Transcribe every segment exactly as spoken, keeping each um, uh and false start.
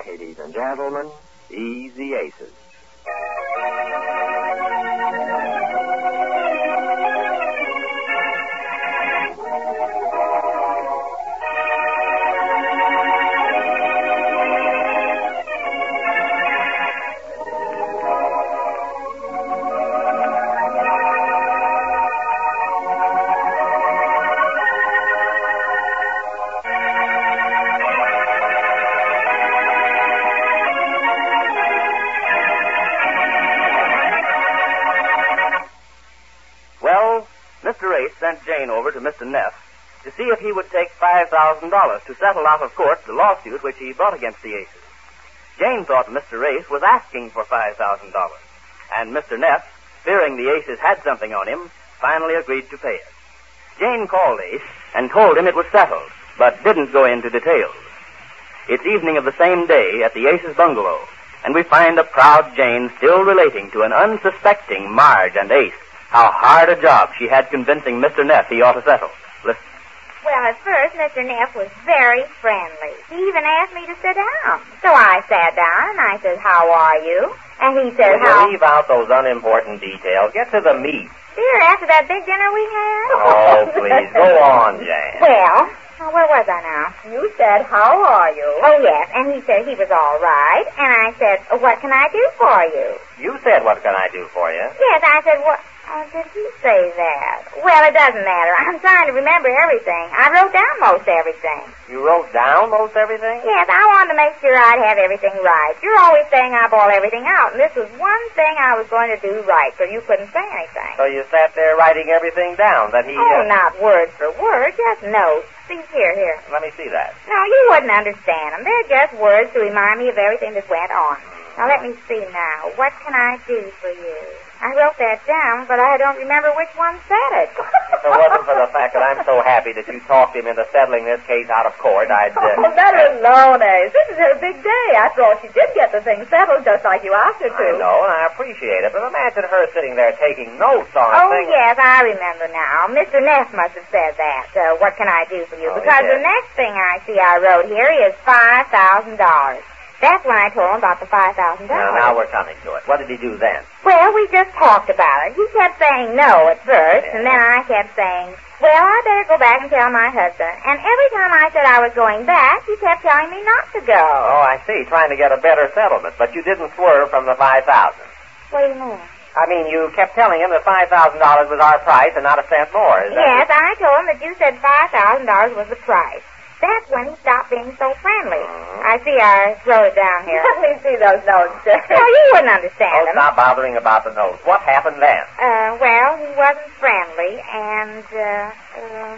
ladies and gentlemen, Easy Aces. Sent Jane over to Mister Neff to see if he would take five thousand dollars to settle out of court the lawsuit which he brought against the Aces. Jane thought Mister Race was asking for five thousand dollars, and Mister Neff, fearing the Aces had something on him, finally agreed to pay it. Jane called Ace and told him it was settled, but didn't go into details. It's evening of the same day at the Aces bungalow, and we find a proud Jane still relating to an unsuspecting Marge and Ace how hard a job she had convincing Mister Neff he ought to settle. Listen. Well, at first, Mister Neff was very friendly. He even asked me to sit down. So I sat down, and I said, how are you? And he said, Will how... you leave out those unimportant details? Get to the meat. Dear, after that big dinner we had? Oh, please, go on, Jane. Well, oh, where was I now? You said, how are you? Oh, yes, and he said he was all right. And I said, what can I do for you? You said, what can I do for you? Yes, I said, what... Oh, did he say that? Well, it doesn't matter. I'm trying to remember everything. I wrote down most everything. You wrote down most everything? Yes, I wanted to make sure I'd have everything right. You're always saying I ball everything out, and this was one thing I was going to do right, so you couldn't say anything. So you sat there writing everything down that he... Oh, uh... not word for word, just notes. See, here, here. Let me see that. No, you wouldn't understand them. They're just words to remind me of everything that went on. Now, let me see now. What can I do for you? I wrote that down, but I don't remember which one said it. If it wasn't for the fact that I'm so happy that you talked him into settling this case out of court, I'd... Uh... Oh, that alone, Ace. This is her big day. After all, she did get the thing settled just like you asked her to. I know, and I appreciate it, but imagine her sitting there taking notes on a Oh, thing... yes, I remember now. Mister Neff must have said that. Uh, what can I do for you? Oh, because yes. the next thing I see I wrote here is five thousand dollars. That's when I told him about the five thousand dollars. Now, now we're coming to it. What did he do then? Well, we just talked about it. He kept saying no at first, Yeah. and then I kept saying, well, I better go back and tell my husband. And every time I said I was going back, he kept telling me not to go. Oh, I see. Trying to get a better settlement, but you didn't swerve from the five thousand dollars. What do you mean? I mean, you kept telling him that five thousand dollars was our price and not a cent more. Is that Yes, it? I told him that you said five thousand dollars was the price. That's when he stopped being so friendly. Uh-huh. I see I wrote it down here. Let me see those notes, Jack. Well, you wouldn't understand Oh, them. stop bothering about the notes. What happened then? Uh, well, he wasn't friendly, and, uh, uh,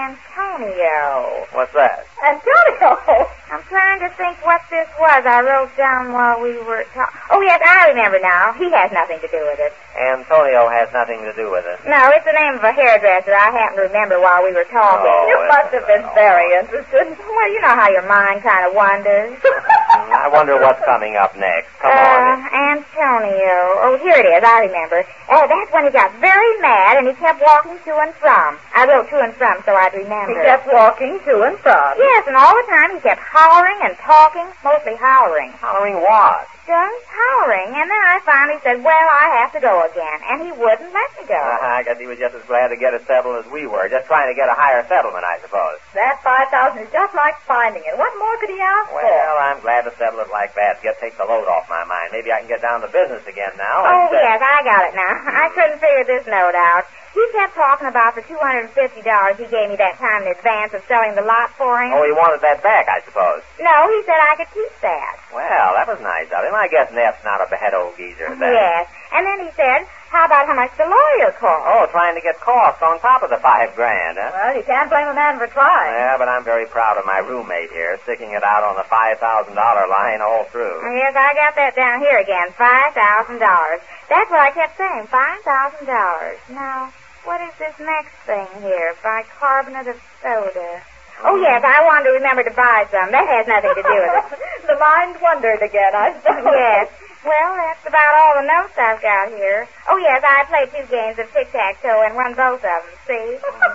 Antonio. What's that? Antonio. I'm trying to think what this was I wrote down while we were talking. Oh, yes, I remember now. He has nothing to do with it. Antonio has nothing to do with it. No, it's the name of a hairdresser I happened to remember while we were talking. Oh, You it's- must have been very interested. Well, you know how your mind kind of wanders. I wonder what's coming up next. Come uh, on. Antonio. Oh, here it is. I remember. Uh, that's when he got very mad and he kept walking to and from. I wrote to and from so I'd remember. He kept walking to and from. Yes, and all the time he kept hollering and talking, mostly hollering. Hollering what? Just hollering. And then I finally said, well, I have to go again. And he wouldn't let me go. Uh, I guess he was just as glad to get it settled as we were. Just trying to get a higher settlement, I suppose. That five thousand is just like finding it. What more could he ask for? Well, I'm glad to settle it like that. Get take the load off my mind. Maybe I can get down to business again now. Oh, and, uh, yes, I got it now. I couldn't figure this note out. He kept talking about the two hundred fifty dollars he gave me that time in advance of selling the lot for him. Oh, he wanted that back, I suppose. No, he said I could keep that. Well, that was nice of him. I guess Neff's not a bad old geezer. Then. Yes. And then he said, how about how much the lawyer cost? Oh, trying to get costs on top of the five grand, huh? Well, you can't blame a man for trying. Yeah, but I'm very proud of my roommate here, sticking it out on the five thousand dollars line all through. Yes, I got that down here again, five thousand dollars. That's what I kept saying, five thousand dollars. Now, what is this next thing here? Bicarbonate of soda. Oh, yes, I wanted to remember to buy some. That has nothing to do with it. The mind wandered again, I suppose. Yes. Well, that's about all the notes I've got here. Oh, yes, I played two games of tic-tac-toe and won both of them, see?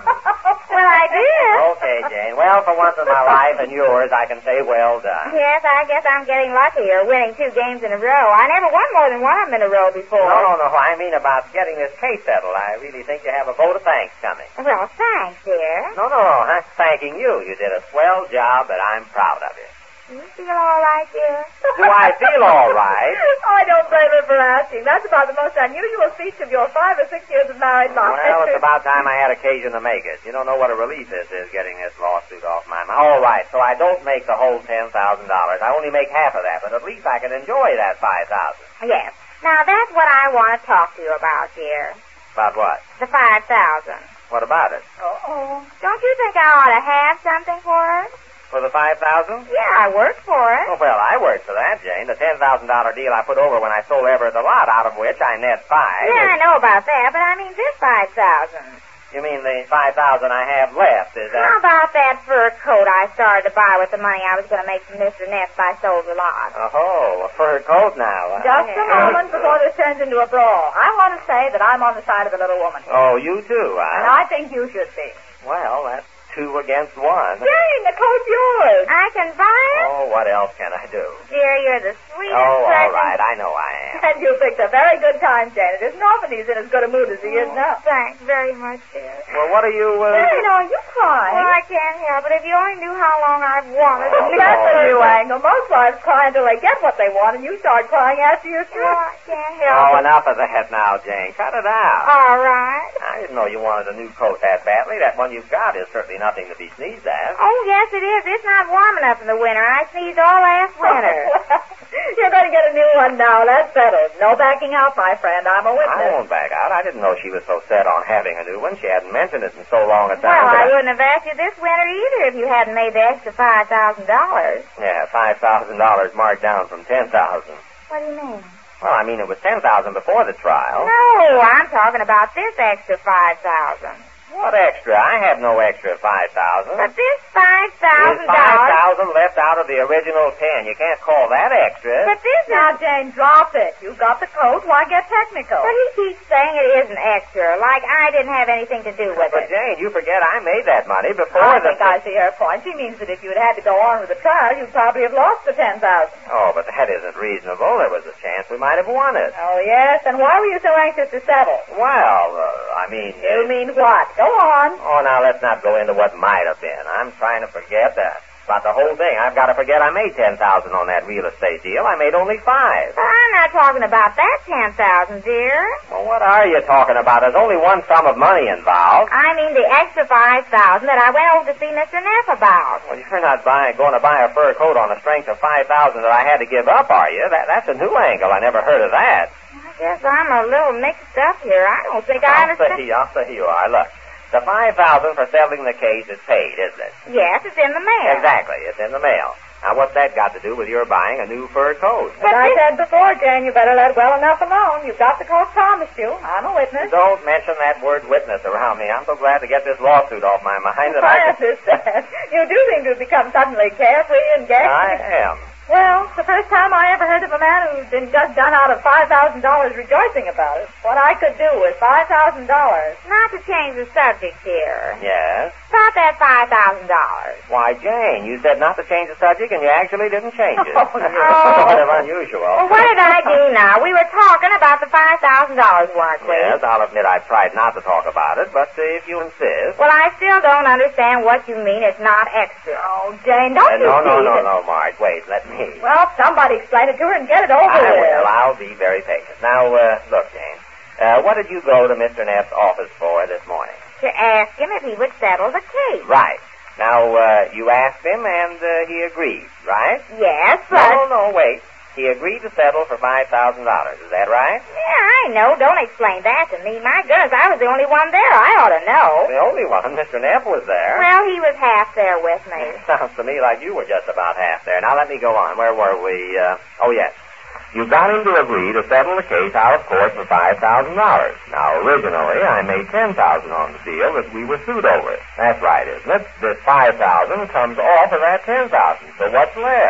Well, I did. Okay, Jane. Well, for once in my life and yours, I can say well done. Yes, I guess I'm getting luckier, winning two games in a row. I never won more than one of them in a row before. No, no, no. I mean about getting this case settled. I really think you have a vote of thanks coming. Well, thanks, dear. No, no, no. I'm thanking you. You did a swell job, and I'm proud of you. Do you feel all right, dear? Do I feel all right? Oh, I don't blame her for asking. That's about the most unusual speech of your five or six years of married life. Well, it's about time I had occasion to make it. You don't know what a relief this is, getting this lawsuit off my mind. All right, so I don't make the whole ten thousand dollars. I only make half of that, but at least I can enjoy that five thousand dollars. Yes. Now, that's what I want to talk to you about, dear. About what? The five thousand dollars. What about it? Oh, don't you think I ought to have something for it? For the five thousand dollars? Yeah, I worked for it. Oh, well, I worked for that, Jane. The ten thousand dollars deal I put over when I sold Everett the lot, out of which I net five. Yeah, I know about that, but I mean this five thousand dollars. You mean the five thousand dollars I have left, is that? How about that fur coat I started to buy with the money I was going to make from Mister Neff if I sold the lot? Oh, a fur coat now. Huh? Just a moment before this turns into a brawl. I want to say that I'm on the side of the little woman. Oh, you too, huh? And I think you should be. Well, that's two against one. Jane, the coat's yours. I can buy it? Oh, what else can I do? Dear, you're the sweetest Oh, all person. right. I know I am. And you picked a very good time, Jane. It isn't often he's in as good a mood as he is now. Thanks very much, dear. Well, what are you... Uh... Jane, are you crying? Well, I can't help it. If you only knew how long I've wanted to Oh, That's a oh, new oh. angle. Most wives cry until they get what they want, and you start crying after you're through. Well, I can't help Oh, it. enough of that now, Jane. Cut it out. All right. I didn't know you wanted a new coat that badly. That one you've got is certainly nothing to be sneezed at. Oh, yes, it is. It's not warm enough in the winter. I sneezed all last winter. You're going to get a new one now. That's settled. No backing out, my friend. I'm a I witness. won't back out. I didn't know she was so set on having a new one. She hadn't mentioned it in so long a time. Well, but I wouldn't have asked you this winter either if you hadn't made the extra five thousand dollars. Yeah, five thousand dollars marked down from ten thousand dollars. What do you mean? Well, I mean, it was ten thousand dollars before the trial. No, I'm talking about this extra five thousand dollars. What extra? I have no extra five thousand But dollars. this five thousand There's five dollars... thousand dollars left out of the original ten. You can't call that extra. But this Now, is... Jane, drop it. You got the coat. Why get technical? But he keeps saying it isn't extra, like I didn't have anything to do with But it. Jane, you forget I made that money before I the... think I see her point. She means that if you had had to go on with the trial, you'd probably have lost the ten thousand. Oh, but that isn't reasonable. There was a chance we might have won it. Oh yes, and why were you so anxious to settle? Well, uh, I mean... You uh, mean what? Go on. Oh, now let's not go into what might have been. I'm trying to forget that. About the whole thing. I've got to forget I made ten thousand dollars on that real estate deal. I made only five. But I'm not talking about that ten thousand dollars, dear. Well, what are you talking about? There's only one sum of money involved. I mean the extra five thousand dollars that I went over to see Mister Neff about. Well, you're not buying, going to buy a fur coat on the strength of five thousand dollars that I had to give up, are you? That, that's a new angle. I never heard of that. I guess I'm a little mixed up here. I don't think I I'll understand. say, I'll say you are. Look, the five thousand dollars for settling the case is paid, isn't it? Yes, it's in the mail. Exactly. It's in the mail. Now, what's that got to do with your buying a new fur coat? As I said before, Jane, you better let well enough alone. You've got the coat promised you. I'm a witness. Don't mention that word witness around me. I'm so glad to get this lawsuit off my mind that I I can... understand. You do seem to have become suddenly carefree and gay. I am. Well, the first time I ever heard of a man who'd been just done out of five thousand dollars rejoicing about it. What I could do with five thousand dollars. Not to change the subject here. Yes? About that five thousand dollars. Why, Jane, you said not to change the subject, and you actually didn't change it. Oh, That's no. sort of unusual. Well, what did I do now? We were talking about the five thousand dollars, weren't we? Yes, I'll admit I've tried not to talk about it, but uh, if you insist... Well, I still don't understand what you mean it's not extra. Oh, Jane, don't Uh, you no, no, see no, that- no, Marge. Wait, let me... Well, somebody explain it to her and get it over I with. will. I'll be very patient. Now, uh, look, Jane. Uh, what did you go to Mister Neff's office for this morning? To ask him if he would settle the case. Right. Now, uh, you asked him, and uh, he agreed, right? Yes, but... No, no, wait. He agreed to settle for five thousand dollars. Is that right? Yeah, I know. Don't explain that to me. My goodness, I was the only one there. I ought to know. The only one. Mister Neff was there. Well, he was half there with me. Sounds to me like you were just about half there. Now, let me go on. Where were we? Uh, oh, yes. You got him to agree to settle the case out of court for five thousand dollars. Now, originally, I made ten thousand dollars on the deal that we were sued over. That's right, isn't it? This five thousand dollars comes off of that ten thousand dollars. So what's left?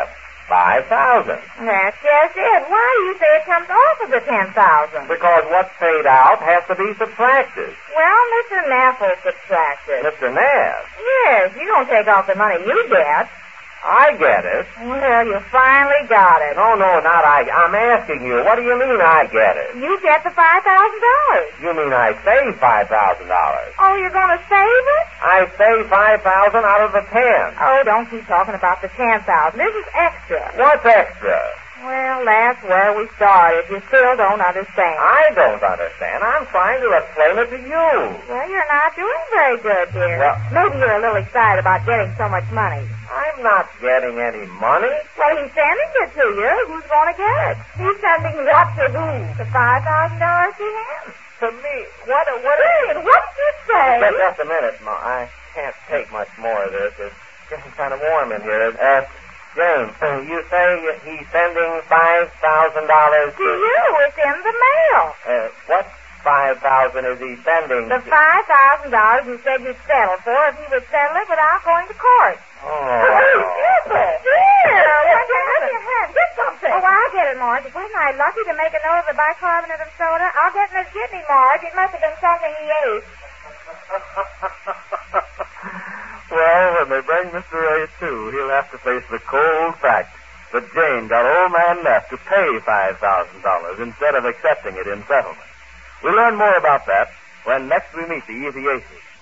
Five thousand. That's just it. Why do you say it comes off of the ten thousand? Because what's paid out has to be subtracted. Well, Mister Neff will subtract it. Mister Neff? Yes, you don't take off the money you get. I get it. Well, you finally got it. No, no, not I. I'm asking you. What do you mean I get it? You get the five thousand dollars. You mean I save five thousand dollars? Oh, you're going to save it? I save five thousand out of the ten. Oh, don't keep talking about the ten thousand. This is extra. What's extra? Well, that's where we started. You still don't understand. I don't understand. I'm trying to explain it to you. Well, you're not doing very good, dear. Well- Maybe you're a little excited about getting so much money. I'm not getting any money. Well, he's sending it to you. Who's going to get it? He's sending what to who? The five thousand dollars to him. To me, what? What? Wait, what did you say? Just, just a minute, Ma. I can't take much more of this. It's getting kind of warm in here. Uh, James, so you say he's sending five thousand dollars To you. It's in the mail. Uh, what five thousand is he sending? The to- five thousand dollars you said you'd settle for if he would settle it without going to court. Oh. Here, what happened? Get something. Oh, I'll get it, Marge. Wasn't I lucky to make a note of the bicarbonate of soda? I'll get Miss Gibney, Marge. It must have been something he ate. Well, when they bring Mister A to, he'll have to face the cold fact that Jane got old man Neff to pay five thousand dollars instead of accepting it in settlement. We'll learn more about that when next we meet the Easy Aces.